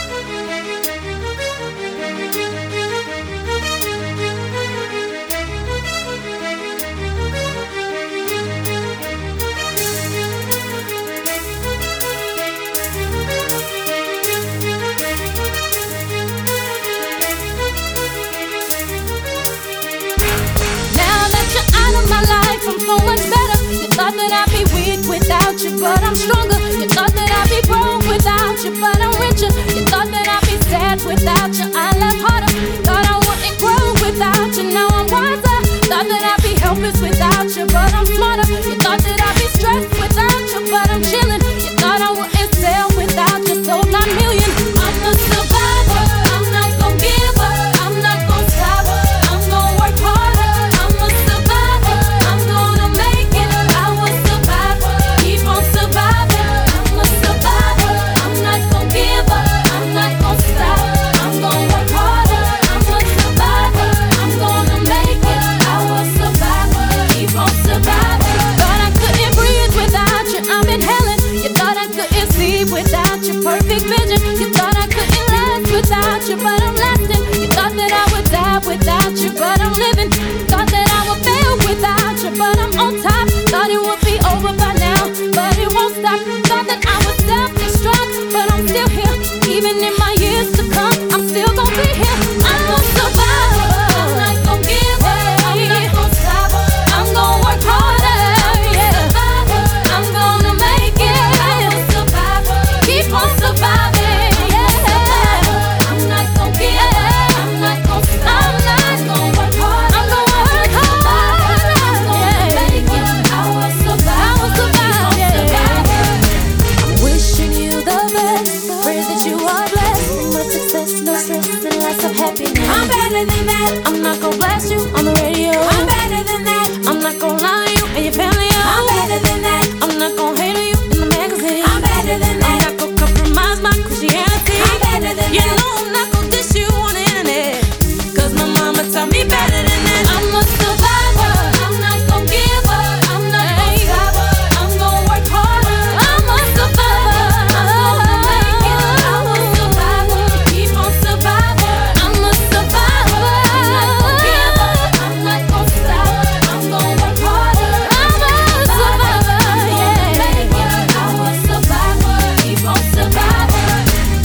But I'm stronger. You thought that I'd be broke without you, but I'm richer. You thought that I'd be sad without you, I laugh harder. Thought I wouldn't grow without you, now I'm wiser. Thought that I'd be helpless without you, but I'm smarter. You thought that I'd be stressed without you, but I'm chilling. You thought I wouldn't sell without you, sold 9 million. I'm a survivor, I'm not gon' give up, I'm not gon' stop, I'm gon' work harder. I'm a survivor, I'm gonna make it, I will survive. Keep on surviving, I'm a survivor, I'm not gon' give up, I'm not gon' stop, I'm gon' work harder. I'm a survivor, I'm gonna make it, I will survive. Keep on surviving. Thought I couldn't breathe without you, I'm inhaling. You thought I couldn't see without your perfect vision. You thought I couldn't last without you, but I'm lasting. You thought that I would die without you, but I'm living. Thought that I would fail without you, but I'm on top. Thought it would be over by now, but it won't stop. Thought that I would self-destruct, but I'm still here. Even in my years to come, I'm still gonna be here. I'm a survivor, I'm not gon' give up, I'm not gon' stop, I'm gon' work harder, yeah. I'm gonna make it, I'm a survivor. Keep on surviving, yeah. I'm not gon' give up, I'm not gon' stop, I'm gon' work hard, I'm gonna work hard, I'm gonna make it, I will survive, keep on surviving. I'm wishing you the best, prayers that you are blessed, more success, no stress, and lots of happiness. I'm better than that, I'm not gon' blast you on the radio. I'm better than that, I'm not gon' lie to you and your family. I'm better than that, I'm not gon' hate on you in the magazine. I'm better than that, I'm not gon' compromise my Christianity. I'm better than that, you know I'm not gon' dish you on the internet, cause my mama taught me better than that. I'm a survivor, I'm not gon' give up, I'm not gon' stop, I'm gon' work harder. I'm a survivor, I'm gonna make it, I will survive. Keep on surviving, I'm a survivor. I'm not gon' give up, I'm not gon' stop, I'm gon' work harder. I'm a survivor, yeah. Make it, I will survive. Keep on surviving.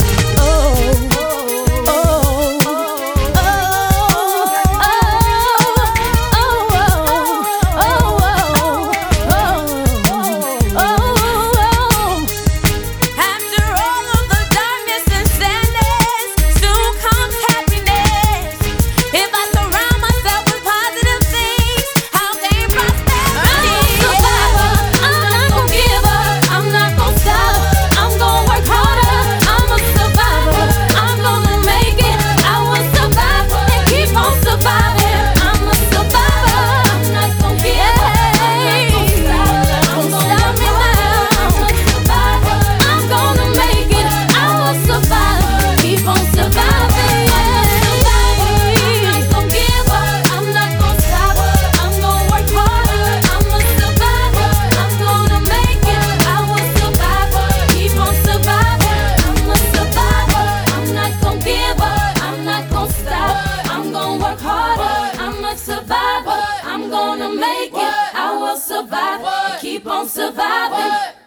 After all of the darkness and sadness, soon comes happiness. If I surround myself with positive things, I'll gain prosperity. I'm a survivor, I'm not gon' give up, I'm not gon' stop, I'm gon' work harder. I'm a survivor, I'm gonna make it, I will survive and keep on surviving. I'm a survivor, I'm not gon' give up, I'm not gon' stop, I'm gonna work harder. I'm a survivor, I'm gonna make it, I will survive, keep on surviving. I'm not gon' give up, I'm not gon' stop, I'm gonna work harder. I'm a survivor, I'm gonna make it, I will survive, keep on surviving. I'm a survivor, I'm not gon' give up, I'm not gon' stop, I'm gonna work harder. I'm a survivor, I'm gonna make it, I will survive, keep on surviving.